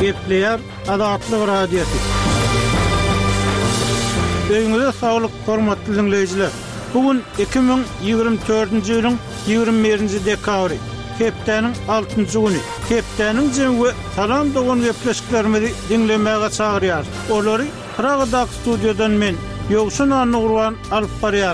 Gepleýär Azatlyk radiosu. Öňüňizde saglyk, hormatly dinleýijiler. Bugün 2024-nji ýylyň 21-nji dekabry. Hepdeniň 6-njy güni. Hepdeniň jemgy salam dogan gepleşiklerimizi dinlemäge çagyrýar. Olary Pragadak studiodan men Ýogsun Anurwan alyp barýar.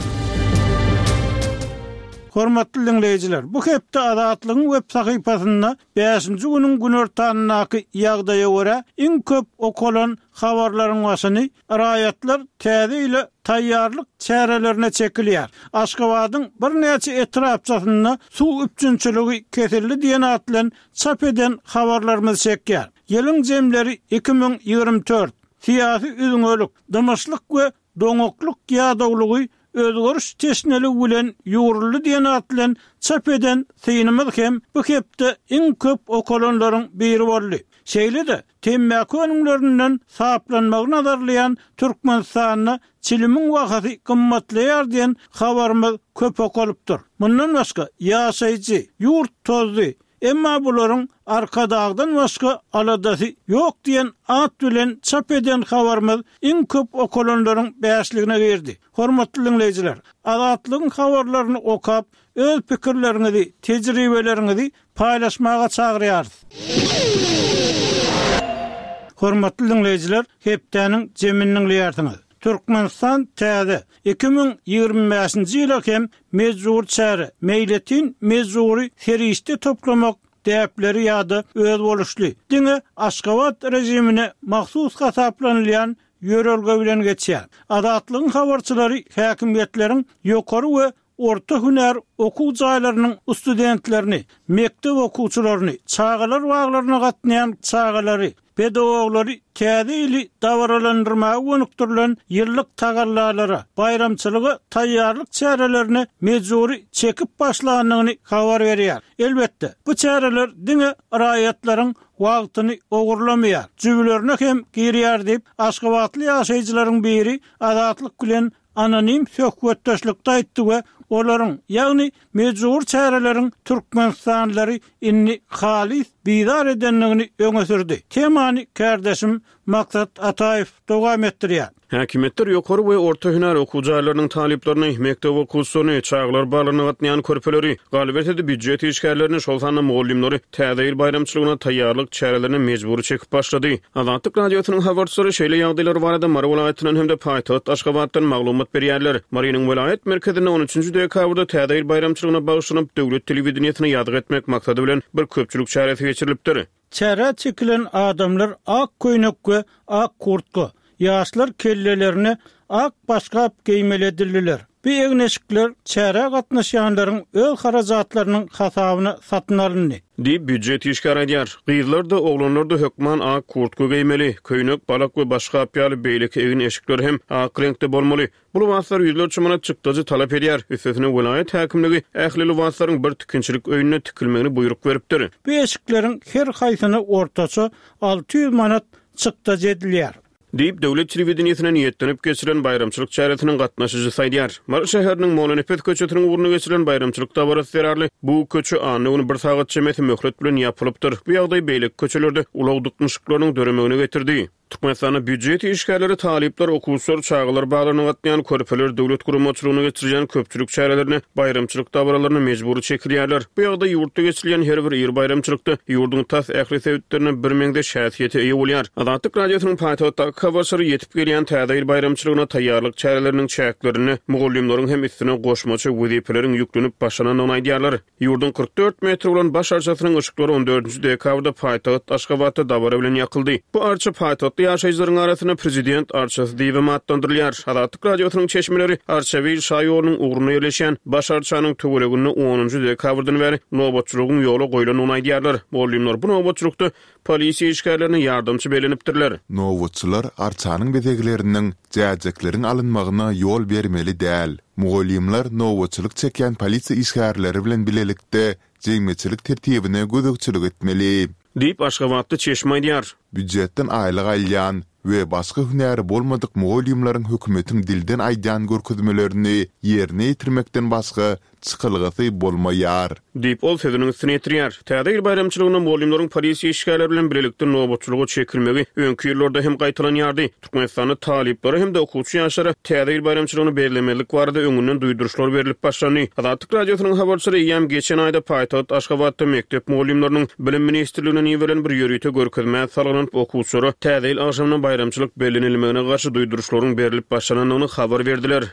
Hormatly dinleýijiler, bu hepde Azatlygyň web sahypasynda 5-nji güniň günortanynaky ýagdaýa görä iň köp okulan habarlaryň başyny raýatlar täze ile taýýarlyk çärelerine çekilýär. Aşgabatyň bir näçe etrapçasynda suw üçünçiligi kesildi diýen atlan çap eden habarlarymyz çekýär. Ýylyň jemleri 2024. Siyasi üzüňölük, dymaşlyk we doňokluk ýa-daglygy özgörüş teşneli bilen ýuruldy diýen atlan çap eden synymyz hem bu hepde iň köp okulanlaryň biri boldy. Şeýle-de temmäki önümlerinden saplanmagy nazarlayan Türkmenistanyny çilimiň wagty gymmatlaýar diýen habarymyz köp okulypdyr. Mundan başga ýaşaýjy, ýurt tozdy, emma bularyň arkadagdan başga aladasy ýok diýen at bilen çap eden habarymyz iň köp okulanlaryň bäşligine girdi. Hormatly dinleýijiler, Azatlygyň habarlaryny okap, öz pikirleriňizi, tejribeleriňizi paýlaşmaga çagyrýar. Hormatly dinleýijiler, hepdeniň jeminiň ýartyňyz. Türkmenistan täze 2025-nji ýyla hem mezur çäre, meýletin mezuri serişde toplamak däpleri ýa-da öz boluşly. Diňe Aşgabat rejimine mahsus hasaplanylýan ýörelge bilen geçýär. Azatlygyň habarçylary häkimiýetleriň ýokary we orta hüner okuw jaýlarynyň studentlerini, mektep okuwçylaryny, çağalar waglaryna gatnaýan çağalary, pedagogları täze ili dawralandyrmagy önükdirilen ýyllyk tagallara, bayramçylygy taýýarlyk çärelerini mejburi çekip başlanyny habar berýär. Elbetde bu çäreler diňe raýatlaryň wagtyny ogurlamaýar, jübilerini hem girýär diýip Aşgabatly ýaşaýjylaryň biri Azatlyk bilen anonim söhbetdeşlikde aýtdy we olaryň, ýagny mejbur çäreleriň Türkmenistanlary inni halis bidar edenligini öňe sürdi. Temany kardeşim Maksat Ataýew dowam etdirýär. Häkimetler ýokary we orta hüner okuwjaýlarynyň talyplaryny, mektep okuwçylaryny, çağlar barlaryny gatnaýan körpeleri, galibetde büdjet işgärlerini şol sanly mugallimleri täze ýyl bayramçylygyna taýýarlyk çärelerini mejburi çekip başlady. Azatlyk radiosynyň habarçylary şeýle ýagdaýlar barada Mara welaýatynyň hemde paýtagat Aşgabatdan maglumat berýärler. Maryanyň welaýat merkezinde 13-nji dekabrda täze ýyl bayramçylygyna bagyşlanyp döwlet telewizionyny ýadyr etmek maksady bilen bir köpçülik çäresi geçirilipdir. Çäre çekilen adamlar ak köýnek we ak kurtga, ýaşlar kellelerini ak başgap giýmeledildiler. Bu egneşikler çäre gatnaşýanlaryň öz harajatlarynyň hasabyny satyn alyndy. Diýip büdjet işgär edýär. Gyzlar da oglanlar da hökman ak kurtga giýmeli, köýnek, balak we başga apýaly beýleki egin eşikler hem ak reňkde bolmaly. Bu wagtlar ýüzler çymana çykdyjy talap edýär. Üstesine welaýat häkimligi ähli wagtlaryň bir tükinçilik öýüne tükilmegini buyruk beripdir. Bu eşikleriň her haýsyny ortaça 600 manat çykdyjy edilýär. Diýip döwlet telewizionyna niýetlenip geçiren bayramçylyk çäretiniň gatnaşyjy saýdýar. Mara şäheriniň Molenepet köçetiniň uruny geçiren bayramçylyk dabarasy berýärli. Bu köçü anyny bir sagat çemeti möhlet bilen ýapylypdyr. Bu ýagdaý beýlek köçelerde ulagdykmyşlyklaryň döremegine getirdi. Türkmenistanyň büdjet işgärleri talyplar, okuwçylar, çağlar baglaryny gatnaýan körpeler döwlet guramaçylygyna geçirýän köpçülik çärelerini, bayramçylyk dabaralaryny mejburi çekilýärler. Bu ýagdaý ýurtda geçirilýän her bir ýyl bayramçylykda ýurduň tas ähli sebäplerine bir meňde şäsiýeti eýe bolýar. Azatlyk radiosynyň paýtagatda habarçylary ýetip gelýän täze ýyl bayramçylygyna taýýarlyk çäreleriniň çäklerini mugallimleriň hem üstüne goşmaçy wezipeleriň ýüklenip başlananyny aýdýarlar. Ýurdun 44 metr bolan baş arçasynyň ışıklary 14-nji dekabrda paýtagat Aşgabatda dabara bilen ýakyldy. Bu arça paýtagat ýaşaýjylaryň arasyna prezident arçasy diýip atlandyrylýar. Azatlyk radiosynyň çeşmeleri Arçawy şaýorunyň ugruna ýerleşen baş arçanyň töweregini 10-njy dekabrdan beri nowbatçylygyň ýoly goýulanyny aýdýarlar. Mugallimler bu nowbatçylykda polisiýa işgärlerine ýardamçy belenipdirler. Nowbatçylar arçanyň bezegilerinden jäjeklerin alınmagyna ýol bermeli däl. Mugallimler nowbatçylyk çekýän polisiýa işgärleri bilen bilelikde jeňmeçilik tertibine gözükçülük etmeli. Diýip Aşgabatda çeşme edýär. büdjetden aýlyk alýan we başga hünäri bolmadyk mugallimlaryň hökümetin dilden aýdan görkezmelerini ýerine ýetirmekden başga çykylgysy bolmaýar. Diýip ol sözüniň üstüne ýetirýär. Täze ýyl bayramçylygyna mugallimlaryň polisiýa işgärleri bilen birlikde nowatçylygy çekilmegi öňki ýyllarda hem gaýtalanýardy. Türkmenistanyň taliplary hem de okuwçy ýaşlary täze ýyl bayramçylygyny bellemelik barada öňünden duýduruşlar berilip başlandy. Azatlyk radiosynyň habarçylary ýam geçen aýda paýtagat Aşgabatda mekdep mugallimlarynyň bilim ministrligine ýiberen bir ýörüýte görkezme salgynyp okuwçylary täze ýyl agşamyň bayramçylyk bellenilmegine garşy duýduruşlaryň berilip başlananyny habar berdiler.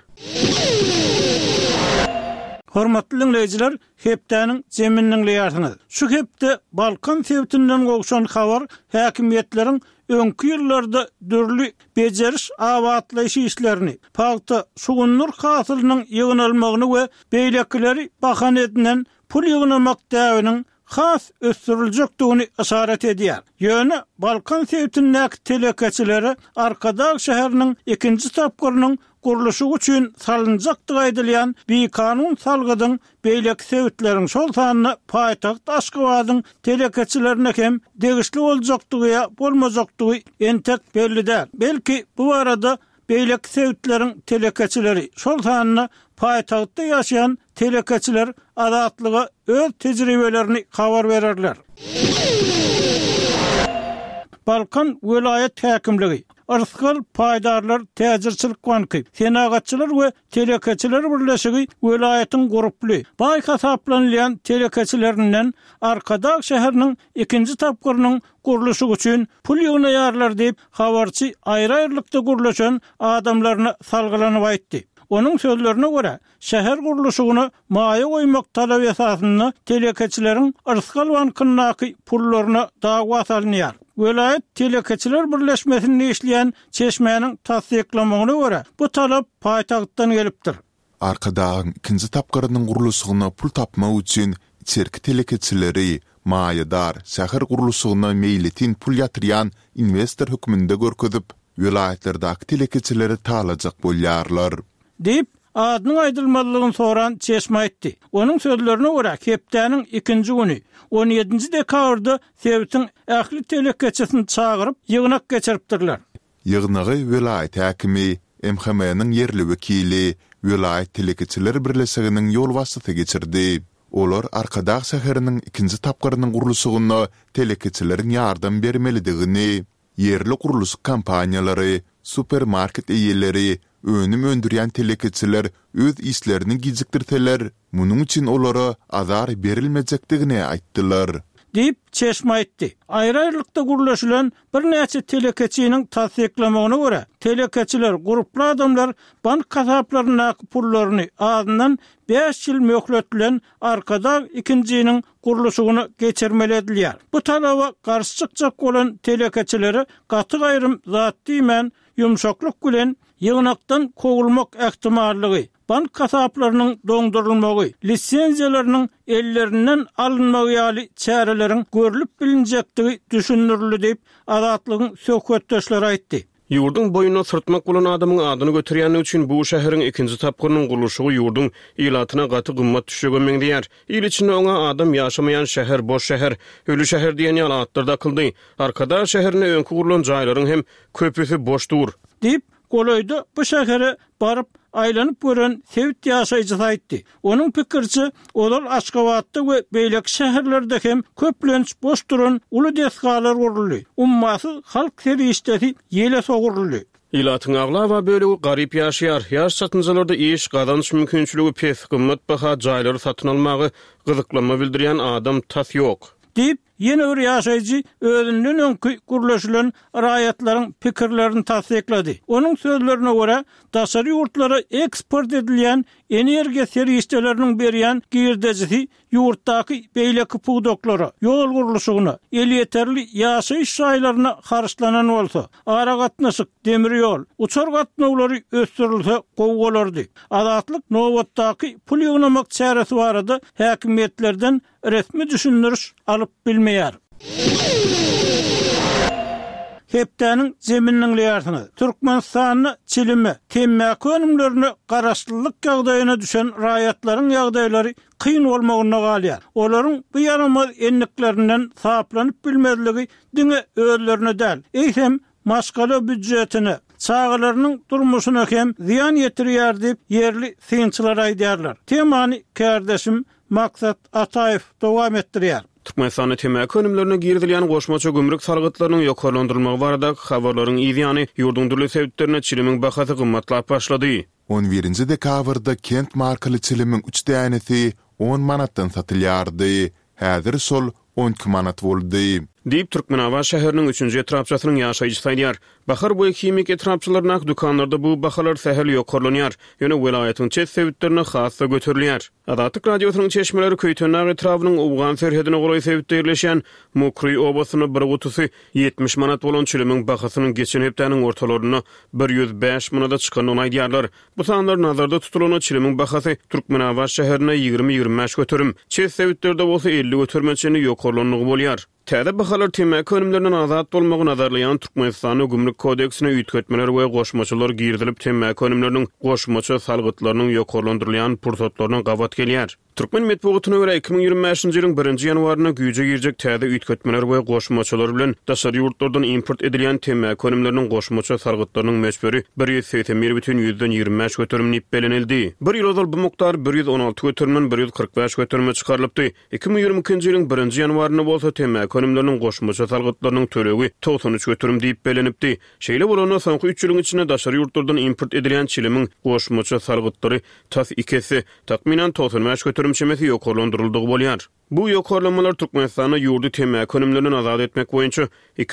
Hormatly dinleyijiler, hepdäniň jeminniň ýartyny. Şu hepde Balkan sewtinden gowşan habar häkimetleriň öňki ýyllarda dürli bejeriş awatlaýyş işlerini, paýta sugunur hasylynyň ýygnalmagyny we beýlekleri bahan edilen pul ýygnamak däwiniň has ösdüriljekdigini işaret edýär. Ýöne Balkan sewtindäki telekeçileri Arkadag şäheriniň ikinji tapgyrynyň guruluşy üçin salynjakdyk aýdylýan bir kanun salgydyň beýlek sewtleriň şol sanyny paýtagt Aşgabatyň telekeçilerine hem degişli boljakdygy bolmajakdygy entek belli däl. Belki bu arada beýlek sewtleriň telekeçileri şol sanyny paýtagtda ýaşaýan telekeçiler adatlyga öz tejribelerini habar bererler. Balkan Vilayet Häkimligi Arskal paýdarlar täzirçilik banky, senagatçylar we telekeçiler birleşigi vilayatyň guruply baý hasaplanýan telekeçilerinden Arkadag şäheriniň ikinji tapgyrynyň guruluşy üçin pul ýygnaýarlar diýip habarçy aýry-aýrylykda guruluşan adamlaryna salgylanyp aýtdy. Onun sözlerine göre şäher guruluşyny maýa goýmak talap esasyny telekeçileriň Arskal bankynyň pullaryna dawa salynýar. Vilayet telekeçiler birleşmesinde işleyen çeşmenin tasdiklamagyna göre bu talap paýtagtdan gelipdir. Arkadagın ikinji tapgyrynyň guruluşyna pul tapmak üçin içerki telekeçileri maýadar şäher guruluşyna meýletin pul ýatyrýan investor hökmünde görkezip vilayetlerdäki telekeçileri talajak bolýarlar. Diýip adynyň aýdylmalygyny soran çeşme aýtdy. Onun sözlerine göre hepdäniň ikinji güni 17 dekabrda sewtiň ähli telekeçisini çagyryp ýygnak geçiripdirler. Ýygnagy vilayet häkimi MHM'niň yerli wekili vilayet telekeçiler birleşiginiň ýol wasyty geçirdi. Olar Arkadag şäheriniň ikinji tapgyrynyň guruluşyna telekeçileriň ýardam bermelidigini, yerli guruluş kampaniýalary, supermarket eýelleri, önüm öndürýän telekeçiler öz işlerini gijikdirseler, munyň üçin olara azar berilmejekdigini aýtdylar. Diýip çeşme aýtdy. Aýry-aýrylykda guruluşylan bir näçe telekeçiniň tasdiklamagyna görä, telekeçiler gruply adamlar bank kasaplaryna pullaryny azyndan 5 ýyl möhlet bilen Arkadag ikinjiniň guruluşyny geçirmeli edilýär. Bu talaba garşy çykjak bolan telekeçileri gaty gaýrym zatdy men ýumşaklyk bilen ýygnakdan kogulmak ähtimallygy, bank kasaplarynyň doňdurulmagy, lisensiýalarynyň ellerinden alınmagy ýaly çäreleriň görülüp bilinjektigi düşünürildi diýip azatlygyň söhbetdeşleri aýtdy. Ýurdun boyuna sırtmak bolan adamyň adyny götürýän üçin bu şäheriň ikinji tapgyrynyň guruluşy ýurdun ilatyna gaty gymmat düşýän diýär. İl içinde oňa adam ýaşamaýan şäher boş şäher, ölü şäher diýen ýalatlarda kıldy. Arkada şäherine öňkü gurulan jaýlaryň hem köpüsi boşdur. Diýip Goloyda bu şähere barıp aýlanyp gören sewt ýaşaýjy aýtdy. Onuň pikirçi, olar Aşgabatda we beýlek şäherlerde hem köplenç boş duran uly desgalar guruldy. Ummasy halk serişdeti ýele soguruldy. Ilatyň aglawa bölegi garyp ýaşaýar. Ýaş satynjalarda iş gazanç mümkinçiligi pes, gymmat baha jaýlary satyn almagy gyzyklanma bildirýän adam tas ýok. Diýip ýene bir ýaşaýjy özünden öňkü guruluşylan raýatlaryň pikirlerini tasdiklady. Onuň sözlerine görä, daşary ýurtlara eksport edilýän energiýa serişdeleriniň berýän girdejisi ýurtdaky beýleki pugdoklara, ýol guruluşyna, el ýeterli ýaşaýyş şaýlaryna harçlanan bolsa, ara gatnaşyk, demir ýol, uçar gatnawlary ösdürilse gowy bolardy. Azatlyk nowatdaky pul ýygnamak çäresi barada häkimetlerden resmi düşündürüş alyp bilmeýär. heptäniň zemininiň ýartyny, Türkmenistanyny çilimi, temmäki önümlerini garaşdyrlyk ýagdaýyna düşen raýatlaryň ýagdaýlary kıyın bolmagyna galýar. Olaryň bu ýarama enliklerinden saplanyp bilmezligi diňe özlerine däl. Eýsem maşgala büdjetini, çağalarynyň durmuşyna hem ziýan ýetirýär diýip yerli synçylar aýdýarlar. Temany kardeşim Maksat Ataýew dowam etdirýär. Türkmenistanyň temmäki önümlerine girdilýän goşmaça gümrük sargytlarynyň ýokarlandyrylmagy barada habarlaryň ýygyny ýurdun durly sebäplerine çilimiň bahasy gymmatlap başlady. 11 dekabrda kent markaly çilimiň 3 dänesi 10 manatdan satylýardy. Häzir sol 12 manat boldy. Diýip Türkmenaba şäheriniň 3-nji etrapçasynyň ýaşaýjy saýdýar. Bahar boýy kimik etrapçylaryň dukanlarda bu bahalar sähel ýokarlanýar. Ýöne welaýatyň çet sebäplerine hasda göterilýär. Adatyk radiosynyň çeşmeleri Köýtönäg etrabynyň Owgan serhedine goraý sebäpde ýerleşen Mokry obasyny bir gutusy 70 manat bolan çilimiň bahasynyň geçen hepdäniň ortalaryna 105 manada çykandygyny aýdýarlar. Bu sanlar nazarda tutulan çilimiň bahasy Türkmenaba şäherine 20-25 göterim, çet sebäplerde bolsa 50 götermeçini ýokarlanmagy bolýar. Täze bahalar temmäki önümlerinden azat bolmagy nazarlayan Türkmenistanyň Gümrük kodeksine üýtgetmeler we goşmaçylar girdilip temmäki önümleriniň goşmaça salgytlarynyň ýokarlandyrylýan pursatlaryna gabat gelýär. Türkmen medeniýetine görä 2025-nji ýylyň 1-nji ýanwaryna güýje girjek täze üýtgetmeler we goşmaçylar bilen daşary ýurtlardan import edilýän temmäki önümleriniň goşmaça salgytlarynyň meşberi 181,25 göterim nip belenildi. Bir ýyl bu mukdar 116 göterimden 145 göterime çykarylypdy. 2022-nji ýylyň 1-nji ýanwaryna bolsa temmäki önümleriniň goşmaça salgytlarynyň töregi 93 göterim diýip belenipdi. Şeýle bolany soňky 3 ýylyň içinde daşary ýurtlardan import edilýän çilimiň goşmaça salgytlary tas ikesi takminan 95 göterim çemeti ýokarlandyryldygy bolýar. Bu ýokarlanmalar Türkmenistanyň ýurdu temmäki önümlerinden azat etmek boýunça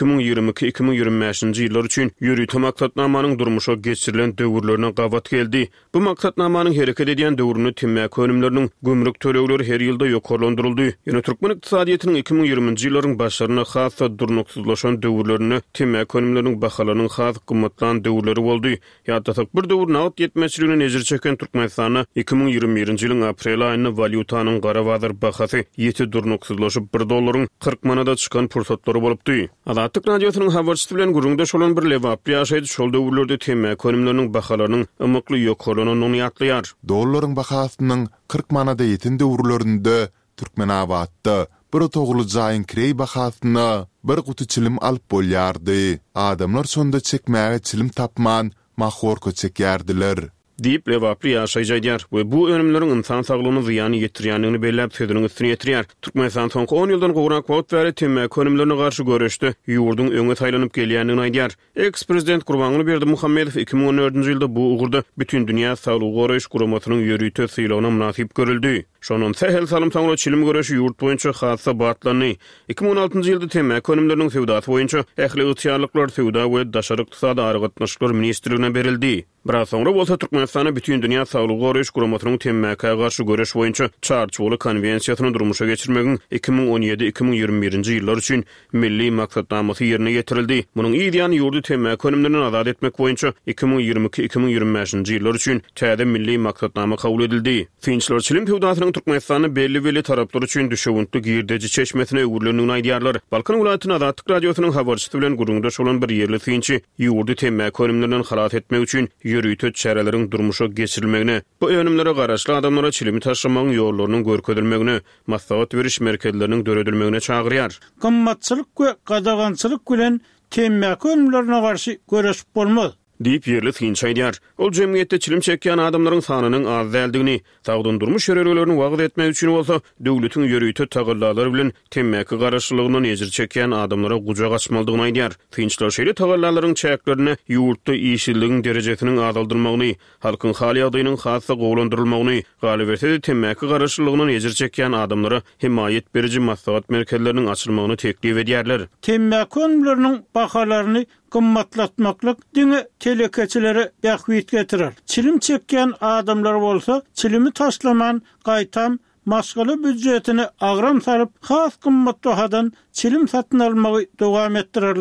2022-2025-nji ýyllar üçin ýürüýte maksatnamanyň durmuşa geçirilen döwürlerine gabat geldi. Bu maksatnamanyň hereket edýän döwrüni temmäki önümleriniň gümrük tölegleri her ýylda ýokarlandyryldy. Ýöne Türkmen ykdysadyýatynyň 2020-nji ýyllaryň başlaryna hassa durnuksuzlaşan döwürlerini temmäki önümleriniň bahalarynyň has gymmatlan döwürleri boldy. Ýa-da bir döwür nağd ýetmeçiligine nezir çeken Türkmenistanyň 2021-nji ýylyň aprel aýyny valyutanyň gara bazar bahasy ýeti durnuksuzlaşyp $1 40 manada çykan pursatlary bolupdy. Adatyk radiosynyň habarçysy bilen gurulmda şolan bir lewaply ýaşaýdy. Şol döwürlerde temmäki önümleriniň bahalarynyň ymykly ýokarlananyny ýatlaýar. $1 bahasynyň 40 manada ýeten döwürlerinde Türkmenabatda bir togly jaýyň kirey bahasyna bir guty çilim alyp bolýardy. Adamlar sonda çekmäge çilim tapman mahorka çekýärdiler. Diýip lewaply ýaşaýjydýar we bu önümleriň insan saglygyna ziýany ýetirýändigini belläp sözüniň üstüne ýetirýär. Türkmenistan soňky 10 ýyldan gowrak wagt bäri temmäki önümlerine garşy görüşdi. Ýurdun öňe taýlanyp gelýändigini aýdýar. Ex-prezident Gurbanguly Berdimuhammedow 2014-nji ýylda bu ugurda bütün dünýä saglygy goraýyş guramatynyň ýörüýte sylawyna munasip görüldi. Şonun sähel salymtaňla çilim göreşi ýurt boýunça hassa batlany. 2016-njy ýylda temmäki önümleriniň sewdasy boýunça ähli ýetýärlikler sewda we daşary ykdysady argatnaşyklar ministrligine berildi. Biraz soňra bolsa Türkmenistana bütün dünýä saglygy goraýyş guramatynyň temmäki garşy göreş boýunça çarçyly konwensiýasyny durmuşa geçirmegin 2017-2021-nji ýyllar üçin milli maksatnamasy ýerine getirildi. Munyň ýygyny ýurdu temmäki önümlerinden azat etmek boýunça 2022-2025-nji ýyllar üçin täze milli maksatnama kabul edildi. Finçler çilim sewdasynyň Türkmenistany belli taraplar üçin düşewüntli girdeji çeşmesine öwürlendigini aýdýarlar. Balkan welaýatynyň Adatyk radiosynyň habarçysy bilen gurulmda şolan bir ýerli finçi ýurdu temmäki önümlerinden halat etmek üçin ýürüýte çäreleriň durmuşa geçirilmegine, bu önümlere garaşly adamlara çilimi taşımagyň ýollarynyň görkezilmegine, maslahat beriş merkezleriniň döredilmegine çagyrýar. Gymmatçylyk we gadagançylyk bilen temmäki önümlerine garşy göreşip bolmaz. Diýip ýerli finçi aýdýar. Ol jemgyýetde çilim çekýän adamlaryň sanynyň az däldigini, sagdyn durmuş ýörelerini wagt etmek üçin bolsa, döwletiň ýörüýte tagallary bilen temmäki garaşlygyny nezir çekýän adamlara gujak açmalydygyny aýdýar. Finçler şeýle tagallaryň çäklerini ýurtda ýeşilligiň derejesini azaldyrmagyny, halkyň hali ýagdaýynyň hassa gowlandyrylmagyny, galiberse temmäki garaşlygyny nezir çekýän adamlara himayet berici maslahat merkezleriniň açylmagyny teklip edýärler. Temmäki önümleriniň bahalaryny gymmatlatmaklyk diňe telekeçilere ýahwit getirer. Çilim çekýän adamlar bolsa, çilimi taşlaman, gaýtam, maşgala büdjetini agram saryp, has gymmat bahadan çilim satyn almagy dowam etdirerler.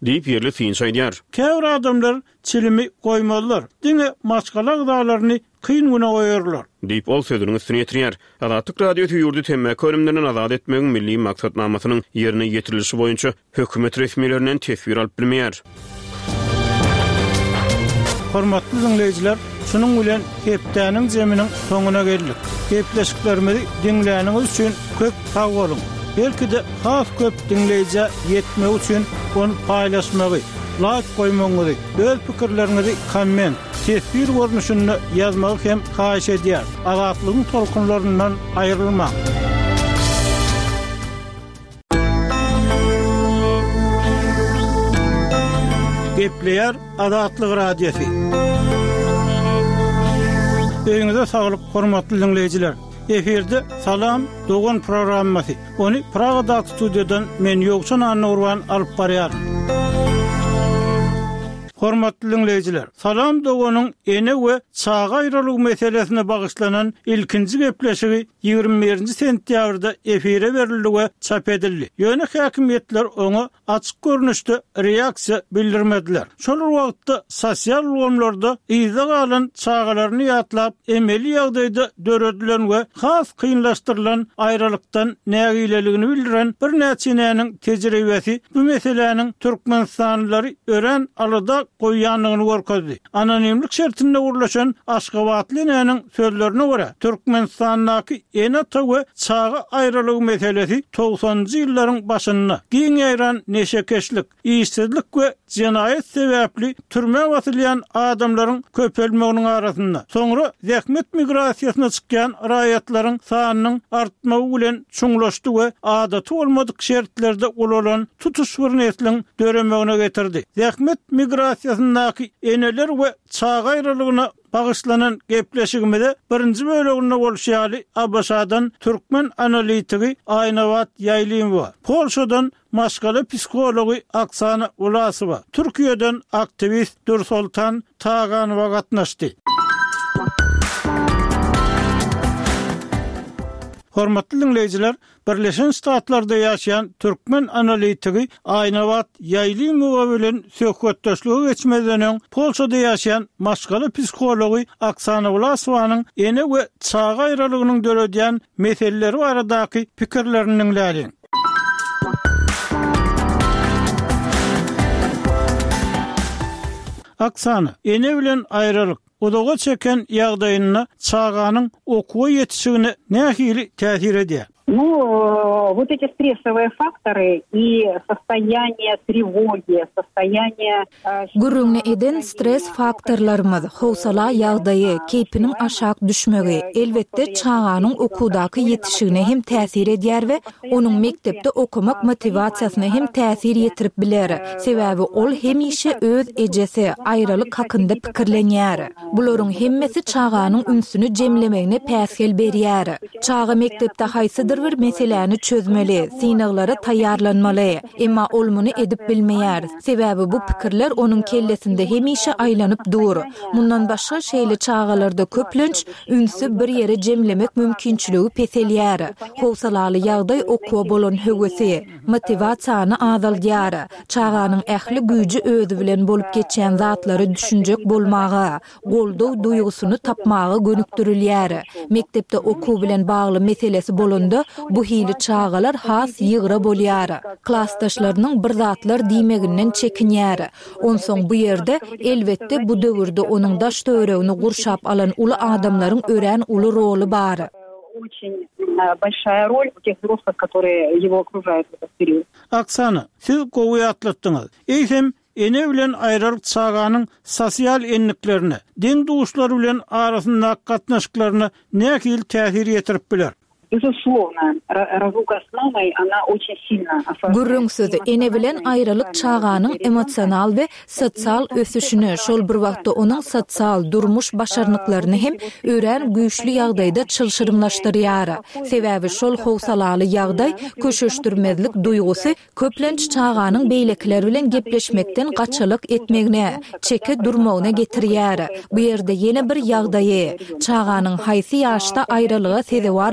diýip ýerli fiň saýdýar. Käbir adamlar çilimi goýmalylar. Diňe maçgalak daglaryny kyn güne goýarlar. Diýip ol sözüniň üstüne ýetirýär. Azatlyk radio ýurdu temmäk ölümlerinden azat etmegiň milli maksatnamasynyň ýerine ýetirilişi boýunça hökümet resmiýetlerinden tesbir alyp bilmeýär. Hormatly dinleýijiler, şunuň bilen hepdäniň jeminiň soňuna geldik. Gepleşiklerimizi dinläniňiz üçin köp sag bolun. Belki de has köp dinleýije ýetmek üçin onu paýlaşmagy, like goýmagy, öz pikirlerinizi komment, tesbir görnüşünde ýazmagy hem haýyş edýär. Azatlygyň tolkunlaryndan aýrylmak. Gepleýär Azatlyk radiosi. Öňüňizde saglyk, hormatly dinleýijiler. Eferde Salam Dogan programmasy. Onu Praga'da stüdyodan men Ýokçan Anurwan alyp barýar. Hormatly dinleýijiler, Salam Doganyň ene we çağa aýralyk meselesine bagyşlanan ilkinji gepleşigi 21-nji sentýabrda efire berildi we çap edildi. Ýöne häkimetler oňa açyk görnüşde reaksiýa bildirmediler. Şol wagtda sosial ulgamlarda ýyza galan çağalaryny ýatlap, emeli ýagdaýda döredilen we has kynlaşdyrylan aýralykdan nägileligini bildiren bir näçe tejribesi bu meseleniň Türkmenistanlary ören alyda goýanlygyny görkezdi. Anonimlik şertinde urlaşan Aşgabatly näniň sözlerine görä, Türkmenistandaky enata we çağa aýralyk meselesi 90-njy ýyllaryň başynda giň ýaran neşekeşlik, işsizlik we jenaýet sebäpli türme watylýan adamlaryň köpelmeginiň arasynda. Soňra zähmet migrasiýasyna çykýan raýatlaryň sanynyň artmagy bilen çuňlaşdy we adaty bolmadyk şertlerde ulan tutuş bir nesliň döremegine getirdi. Zähmet migrasiýasyndaky eneler we çağa aýralygyna bagyşlanan gepleşigimizde birinji böleginde bolşýaly Abaşadan türkmen analitigi Aýnawat Ýaýlymowa, Polşadan maşgaly psikologi Aksana Ulasowa, Türkiýeden aktivist Dursultan Taganowa gatnaşdy. Hormatly dinleýijiler, Birleşen Ştatlarda ýaşaýan türkmen analitigi Aýnawat Ýaýlymowa bilen söhbetdeşligi geçmeden Polşada ýaşaýan maşgaly psikologi Aksana Ulasowanyň ene we çağa aýralygynyň döredýän meseleleri baradaky pikirlerini dinläýin. Aksana, ene bilen aýralyk odaga çeken ýagdaýyna çağanyň okuwa ýetişigine nähili täsir edýär? Вот эти стрессовые факторы и состояние тревоги, состояние... Gürrüňni eden stres faktorlarymyz, howsala ýagdaýy, keypiniň aşak düşmegi, elbetde çağanyň okuwdaky ýetişigine hem täsir edýär we onuň mektepde okumak motivasiýasyna hem täsir ýetirip biler. Sebäbi ol hemişe öz ejesi, aýralyk hakynda pikirlenýär. Bularyň hemmesi çağanyň ünsüni jemlemegine päsgel berýär. Çağa mektepde haýsydyr bir meseleni çözmeli, sınavlara taýýarlanmaly, emma ol muny edip bilmeýär. Sebäbi bu pikirler onuň kellesinde hemişe aýlanyp dur. Mundan başga şeýle çağalarda köplenç ünsü bir ýere jemlemek mümkinçiligi peselýär. Howsalaly ýagdaý okuwa bolan hövesi, motivasiýany azaldýar. Çağanyň ähli güýji özü bilen bolup geçen zatlary düşünjek bolmagy, goldaw duýgusyny tapmagy gönükdirilýär. Mektepde okuw bilen bagly meselesi bolanda bu hili çağalar has ýygra bolýar. Klassdaşlarynyň bir zatlar diýmeginden çekinýär. Onsoň bu ýerde elbetde bu döwürde onuň daş töregini gurşap alan uly adamlaryň ören uly roli bar. Очень большая роль у тех взрослых, которые его окружают в этот период. Aksana, siz gowy atlatdyňyz. Eýsem ene bilen aýralyk çağanyň sosial enliklerine, din duşlary bilen arasynda gatnaşyklaryna nähili täsir ýetirip biler? Безусловно, разлука с мамой, она очень сильно ослабляет. Gürrüň sözü ene bilen aýralyk çağanyň emosional we sosial ösüşini, şol bir wagtda onuň sosial durmuş başarnyklaryny hem ören güýçli ýagdaýda çylşyrymlaşdyrýar. Sebäbi şol howsalaly ýagdaý köşeşdirmezlik duýgusy köplenç çağanyň beýlekler bilen gepleşmekden gaçylyk etmegine, çeke durmagyna getirýär. Bu ýerde ýene bir ýagdaý, çağanyň haýsy ýaşda aýralyga sezewar bolanda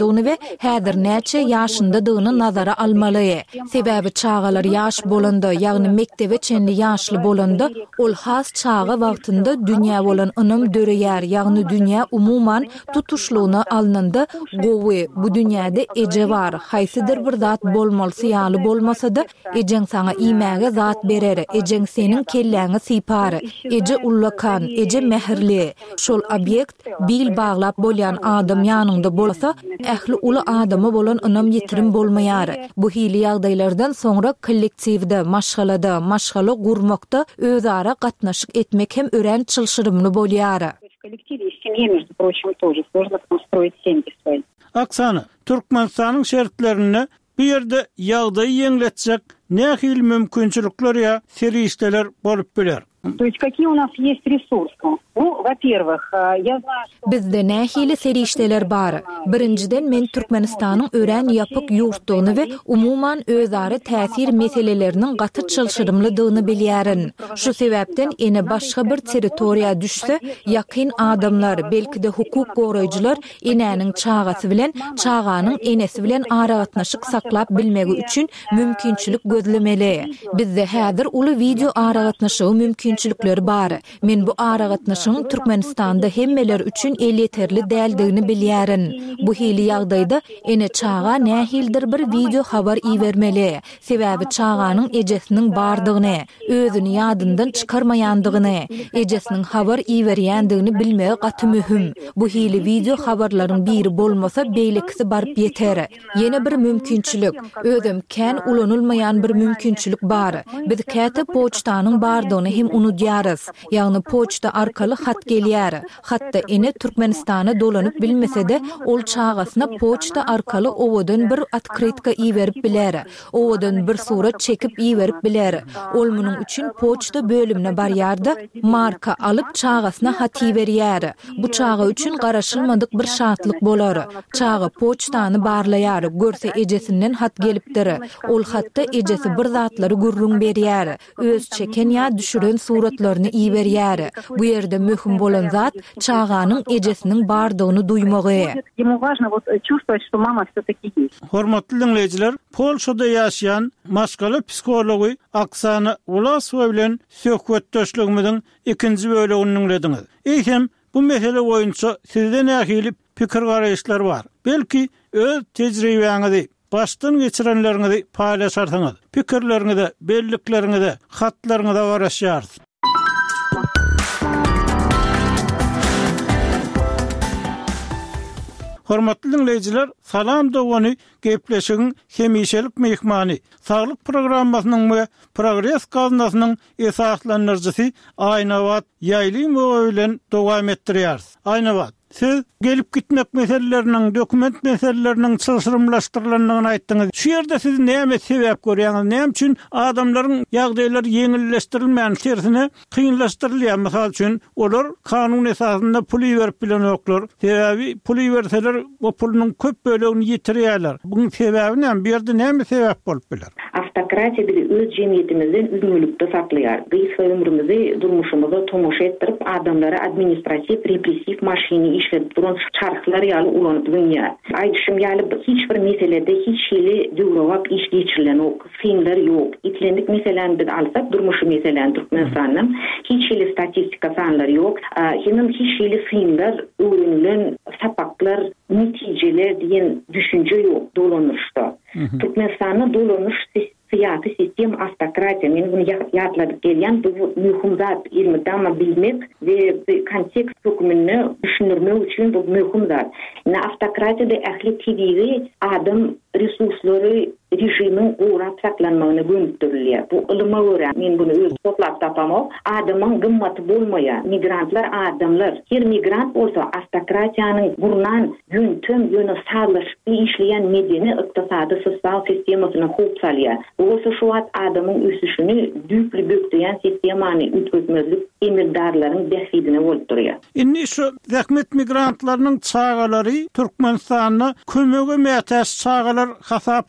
bolmadygyny we häzir näçe ýaşyndadygyny nazara almaly. Sebäbi çağalar ýaş bolanda, ýagny mektebe çenli ýaşly bolanda, ol has çağa wagtynda dünýä bolan ynam döreýär, ýagny dünýä umuman tutuşlugyna alnanda gowy bu dünýäde eje bar, haýsydyr bir zat bolmalsy ýaly bolmasa-da ejeň saňa imäge zat berer, ejeň seniň kelläňi sypar, eje ullakan, eje mehirli. Şol obyekt bil baglap bolýan adam ýanynda bolsa, ähli uly adama bolan ynam ýetirim bolmaýar. Bu hili ýagdaýlardan soňra kollektiwde, maşgala gurmakda özara gatnaşyk etmek hem ören çylşyrymly bolýar. В коллективе и в семье, между прочим, тоже сложно строить семьи свои. Aksana, Türkmenistanyň şertlerini bir ýerde ýagdaý ýeňletjek nähil mümkinçilikler ýa serişdeler bolup biler. То есть какие у нас есть ресурсы? Ну, во-первых, я знаю, что... Bizde nähili serişdeler bar. Birinciden men Türkmenistanyň ören ýapyk ýurtdygyny we umuman özara täsir meseleleriniň gaty çylşyrymlydygyny bilýärin. Şu sebäpden ene başga bir territoriýa düşse, ýakyn adamlar, belki de hukuk goraýjylar enäniň çağasy bilen, çağanyň enesi bilen aragatnaşyk saklap bilmegi üçin mümkinçilik gözlemeli. Bizde häzir uly video aragatnaşygy mümkinçilikleri bar. Men bu aragatnaşygyň Türkmenistanda hemmeler üçin yeterli däldigini bilýärin. Bu hili ýagdaýda ene çağa nähildir bir video habar iýermeli. Sebäbi çağanyň ejesiniň bardygyny, özüni ýadyndan çykarmaýandygyny, ejesiniň habar iýerýändigini bilmegi gaty mühim. Bu hili video habarlaryň biri bolmasa beýlekisi baryp ýeter. Ýene bir mümkinçilik, özüm kän ulanylmaýan bir mümkinçilik bar. Biz käte poçtanyň bardygyny hem unutýarys. Ýagny poçta arkaly hat gelýär. Hatda ene Türkmenistana dolanyp bilmese-de ol çağasyna poçta arkaly owadan bir atkritka iýerip biler. Owadan bir surat çekip iýerip biler. Ol munyň üçin poçta bölümine barýarda marka alyp çağasyna hat iýerýär. Bu çağa üçin garaşylmadyk bir şartlyk bolar. Çağa poçtany barlaýar, görse ejesinden hat gelipdir. Ol hatda ejesi bir zatlary gurrun berýär. Öz çeken ýa düşüren suratlaryny iýerýär. Bu ýerde mühim bolan zat çağanyň ejesiniň bardygyny duýmagy. Ему важно вот чувствовать, что мама всё-таки есть. Hormatly dinleýijiler, Polşada ýaşaýan maşgaly psikology Aksana Ulasowa bilen söhbetdeşligimiziň ikinji bölegini dinlediňiz. Eýhem bu mesele boýunça sizden nähili pikir garaýşlar bar. Belki öz tejribeňizi başdan geçirenlerinizi paylaşarsanız, pikirlerinizi, belliklerinizi, hatlarınızı garaşýarsyz. Hormatly dinleýijiler, salam dowany gepleşigiň hemişelik mehmany, saglyk programmasynyň we Progress gazinasynyň esaslanyrjysy Aýnawat Ýaýlymowa bilen dowam etdirýärys. Aýnawat, siz gelip gitmek meselelerinin, dokument meselelerinin çylşyrymlaşdyrylanyny aýtdyňyz. Şu ýerde siz näme sebäp görýäňiz? Näme üçin adamlaryň ýagdaýlary ýeňilleşdirilmän tersine kynlaşdyrylýar? Mysal üçin olar kanun esasynda pul berip bilen oklar. Sebäbi pul berseler bu pulunyň köp bölegini ýetirýärler. Buň sebäbi näme? Bir ýerde näme sebäp bolup biler? Автократия bizi öz jemgyýetimizden üzgünlükde saklaýar. Biz ömrümizi, durmuşymyzy tomoşa etdirip adamlara administrativ, repressiv maşiny işledip duran çarklar ýaly ulanyp dünýä. Aýdyşym ýaly hiç bir meselede hiç şeýle döwrewap iş geçirilen ok, filmler ýok. Itlendik meseleni biz alsak, durmuşy meseleni Türkmenistanyň hiç şeýle statistika sanlary ýok. Hem hiç şeýle filmler, öwrenilen sapaklar, netijeler diýen düşünje ýok dolanışda. Türkmenistanyň dolanış siyasi sistem автократия. Men bunu ýatladyp gelýän bu mühim zat ilmide ama bilmek ve kontekst hükmünü düşünürmek üçin bu mühim zat. Автократияda ähli tibiri adam resurslary rejimin gorap saklanmagyny göndürilýär. Bu ilyma görä men bunu öz toplap tapamok. Adamyň gymmaty bolmaýar. Migrantlar adamlar. Her migrant bolsa автократияnyň burnan yöntem ýöne sağlaşyp işleýän medeni ykdysady sosial sistemasyny hop salýar. Bolsa şu wagt adamyň ösüşini düýpli bökdiýän sistemany ütgözmezlik emirdarlaryň dehidine bolup durýar. Inni şu zähmet migrantlarynyň çağalary Türkmenistanyna kömege mätäs çağalar hasaplanyp biler.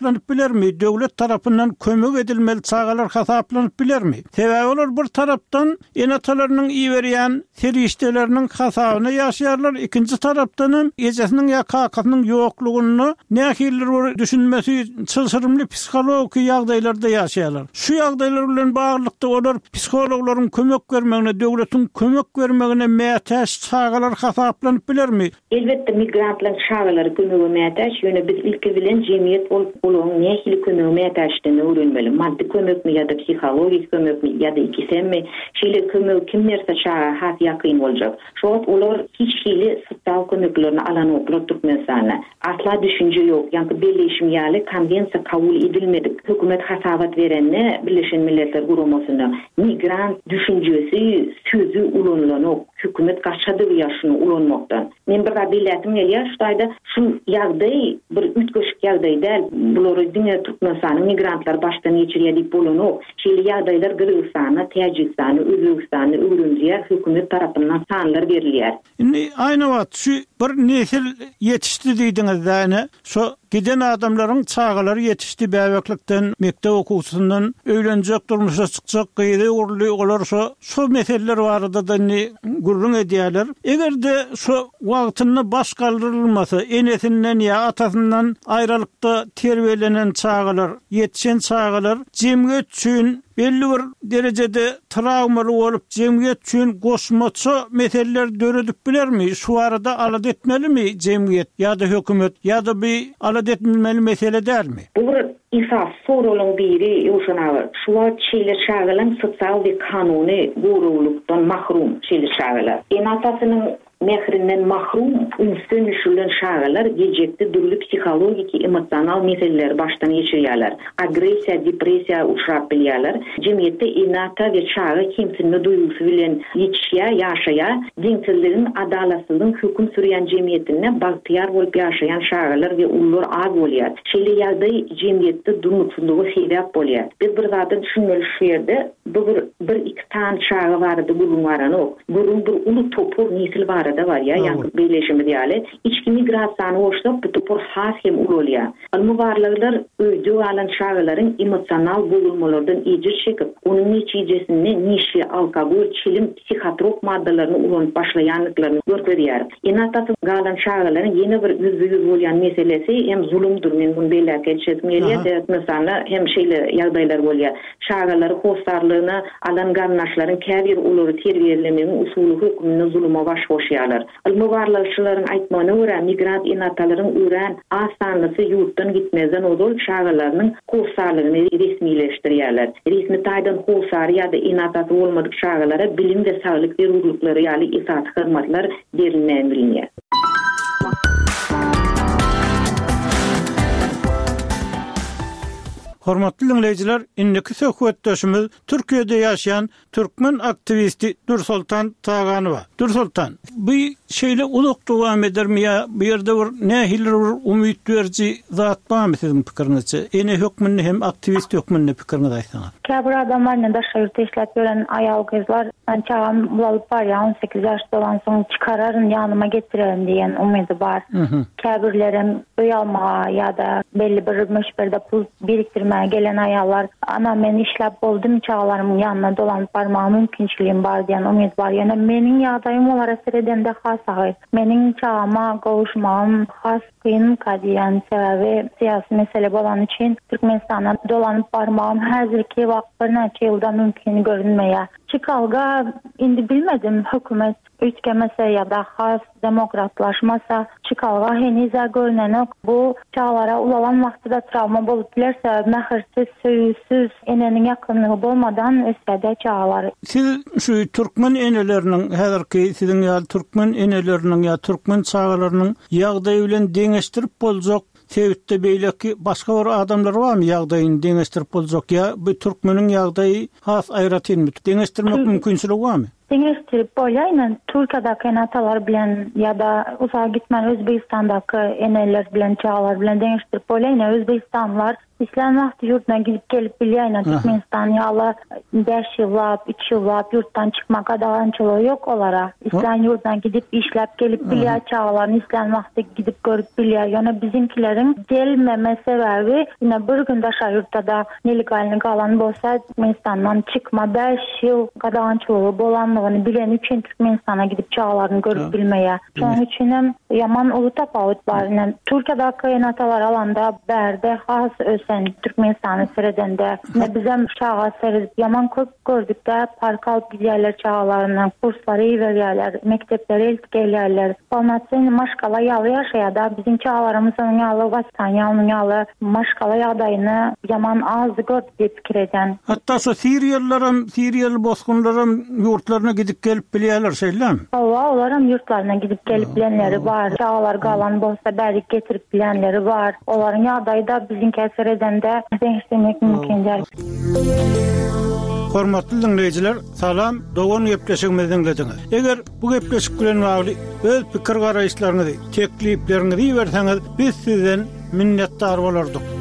bilermi? Döwlet tarapyndan kömek edilmeli çağalar hasaplanyp bilermi? Sebäbi olar bir tarapdan enatalarynyň iýerýän serişdeleriniň hasabyny ýaşaýarlar. Ikinji tarapdan ejesiniň ýa kakasynyň ýoklugyny nähiller düşünmesi çylsyrymly psikologik ýagdaýlarda ýaşaýarlar. Şu ýagdaýlar bilen baglykda olar psikologlaryň kömek bermegine, döwletiň kömek bermegine mätäş çağalar hasaplanyp bilermi? Elbette migrantlaryň çağalary kömegi mätäş, ýöne biz ilki bilen jemgyýet bolup bolan nähili kömegi mätäşdigini öwrenmeli. Maddi kömekmi ýa-da psikologik kömekmi ýa-da ikisemi, şeýle kömegi kim berse çağa has ýakyn boljak. Şoňa olar hiç hili sosial kömeklerini alan oklar Türkmenistana. Asla düşünje ýok. Ýa-da belleşim ýaly konvensiýa kabul edilmedik. Hökümet hasabat berenne Birleşen Milletler Guramasyna migrant düşünjesi sözü ulanlanok. Hökümet gaçady ýaşyny ulanmakdan. Men bir biletim gelýär, şuýda şu ýagdaý bir ütgeşik ýagdaý däl. Bulary diňe Türkmenistanyň migrantlar başdan geçirýär diýip bolanok. Şeýle ýagdaýlar Gürgistana, Täjikistana, Özbekistana, Ürümçiýe hökümet tarapyndan sanlar berilýär. Indi aýna wagt şu bir nesil yetişdi diýdiňiz däne. Şu giden adamlaryň çağalary yetişdi bäweklikden, mektep okuwçysyndan öýlenjek, durmuşa çykjak, gyýdy urly olar şu meseleler barada da gurrun edýärler. Egerde şu wagtyny baş galdyrylmasa, enesinden ýa atasından aýralykda terbiyelenen çağalar, yetişen çağalar jemgyýet üçin belli bir derecede travmaly bolup jemgyýet üçin goşmaça meseleler döredip bilermi? Şu arada alat etmelimi jemgyýet ýa-da hökümet ýa-da bir alat etmeli mesele dälmi? Bu bir isas sorularyň biri ýoşanagy. Şular şeýle çağalan sosial we kanuny gurulukdan mahrum şeýle çağalar. Enatasynyň mehrinden mahrum ünsün düşülen şağalar gecekte dürlü psikologik, emosional meseleler baştan geçirýärler. Agresiýa, depresiýa uçrap bilýärler. Jemgyýetde enata we çağa kimsini duýgusy bilen ýaşaýa, diňçilerin adalatsyzlygyň hökm sürýän jemgyýetine bagtyar bolup ýaşaýan şağalar we ullar az bolýar. Şeýle ýagdaý jemgyýetde durmuksuzlygy sebäp bolýar. Biz bir zady düşünmeli şu ýerde, bu bir iki tan çağa bardy, gurrun baranok. Gurrun bir ulu topur nesil bar da var ya, ýa-da birleşimi diýäle. İçki migrasiýany oşlap bu topur has hem ulolýar. Almubarlylar öýde alan çağalaryň emosional bozulmalardan ejir çekip, onuň netijesinde nişi, alkogol, çilim, psihotrop maddalaryny ulanyp başlaýanlyklaryny görkezýär. Enatasy galan çağalaryň ýene bir yüzüňiz bolýan meselesi hem zulümdür. Men bunu belläp geçirdim gelýär. Mesela hem şeýle ýagdaýlar bolýar. Çağalary hostarlygyna alan garnaşlaryň käbir ulary terbiýelemegiň usuly hökmüne zulüme baş goşýar. Almubarlygylaryň aýtmagyna görä migrant enatalaryň ören asanlysy ýurtdan gitmezden odol şagalarynyň kursarlygyny resmileşdirýärler. Resmi taýdan kursar ýa-da enatasy bolmadyk şagalara bilim we saglyk berýärlikleri ýaly isat hyzmatlar berilmän bilinýär. Hormatly dinleyijiler, indiki söhbetdeşimiz Türkiýede ýaşaýan türkmen aktivisti Nursultan Taganowa. Nursultan, bu şeýle uluk dowam edermi ýa bu ýerde bir nähiller umyt berji zat barmy siziň pikiriňizçe? Ene hökmünde hem aktivist hökmünde pikiriňizi aýsaňyz. Käbir adamlar da şeýle işläp gören aýal gyzlar, çağam bolup bar ýa 18 ýaşda bolan soň çykararyn ýanyma getirerim diýen umydy bar. Käbirlerim öý almaga ýa-da belli bir meşberde pul biriktirme gelen ayallar, ana men işläp boldum çağalarymyň ýanyna dolanyp barmagy mümkinçiligim bar diýen umyt bar. Ýa-da meniň ýagdaýym olara sereden de has agy. Meniň çağıma gowuşmagym has kyn kadiýan sebäbi siýasy mesele bolan üçin Türkmenistana dolanyp barmagym häzirki wagt bir neçe ýylda mümkin görünmeýär. Çykalga indi bilmedim hökümet ütgemese ýa-da has demokratlaşmasa çykalga henize görnenek bu çağlara ulalan wagtda travma bolup bilerse mähirsiz, söýüsiz, eneniň ýakynlygy bolmadan ösede çağlar. Siz şu türkmen eneleriniň häzirki siziň ýa türkmen eneleriniň ýa türkmen çağalarynyň ýagdaýy bilen deňeşdirip boljak sebäpde beýleki başga bir adamlar barmy ýagdaýyny deňeşdirip boljak ýa bu türkmeniň ýagdaýy has aýratynmy deňeşdirmek mümkinçiligi barmy? Deňeşdirip bolýan Türkiýede enatalar bilen ýa-da uzak gitmän Özbekistandaky eneler bilen çağlar bilen deňeşdirip bolýan Özbekistanlar İslam vakti yurtuna gidip gelip bilýän Türkmenistan ýaly 5 ýyllap, 3 ýyllap yurtdan çykmak adagançylygy yok olara. İslam yurtuna gidip işläp gelip bilýär çağlaryny İslam vakti gidip görüp bilýär. Ýöne bizimkilerin gelmeme sebebi ýene bir gün daşa yurtda da nelegalny galan bolsa Türkmenistandan çykma 5 ýyl adagançylygy bolanlygyny bilen üçin Türkmenistana gidip çağlaryny görüp bilmeýär. Şonuň üçin hem ýaman uly tapawut bar. Türkiýede kynatalar alanda berde has ösen Türkmenistany seredende ne bizem çağa seredip ýaman köp gördükde park alıp gidýärler çağlaryny, kurslary berýärler, mektepleri eltip gelýärler. Formasyony maşgala ýaly ýaşaýar bizim çağlarymyzyň ýaly wastan ýaly maşgala ýagdaýyny ýaman az görüp pikir eden. Hatta Siriýaly bosgunlaram ýurtlaryna gidip gelip bilýärler şeýlem. Olaram yurtlarına gidip gelip bilenleri var. Çağlar galan bolsa berik getirip bilenleri var. Olaryň ýagdaýy da biziň käser edende deňişdirmek mümkindir. Hormatly dinleýijiler, salam. Dogan gepleşigimizi dinlediňiz. Eger bu gepleşik bilen bagly öz pikir garaýşlaryňyzy, tekliplerinizi berseňiz, biz sizden minnetdar bolardyk.